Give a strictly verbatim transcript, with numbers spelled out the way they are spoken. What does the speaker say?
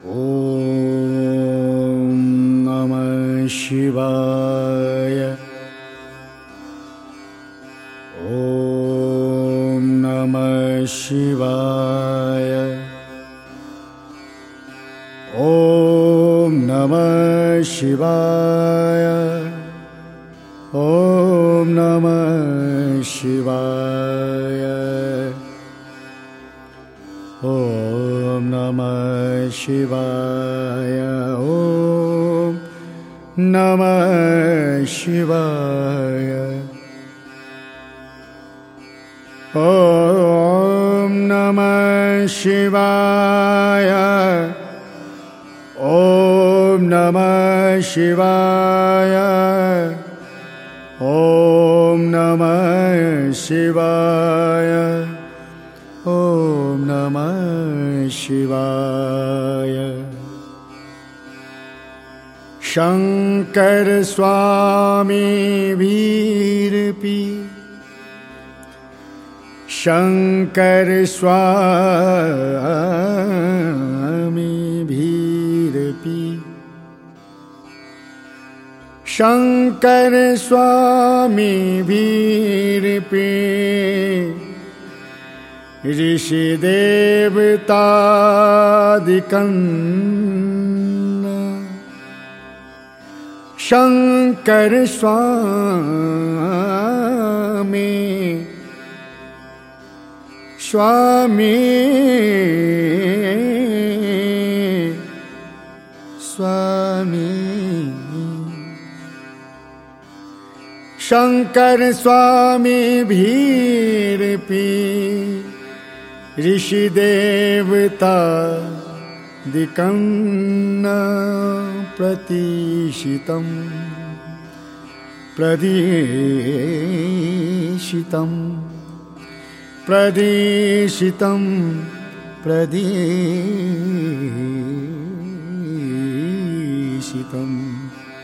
ॐ नमः शिवाय। ॐ नमः शिवाय। ॐ नमः शिवाय। ॐ नमः शिवाय। ॐ नमः शिवाय। ॐ नमः शिवाय। ॐ नमः शिवाय। ॐ नमः शिवाय। ॐ नमः शिवाय। ॐ नमः शिवाय। शंकर स्वामी वीरपी। शंकर स्वामी वीरपी। शंकर स्वामी वीरपी। ऋषि देवतादिकन्न। शंकर स्वामी स्वामी स्वामी। शंकर स्वामी वीरपी। ऋषि देवता दिकन्न प्रतिष्ठितं प्रदिशितं प्रदिशितं प्रदिशितं।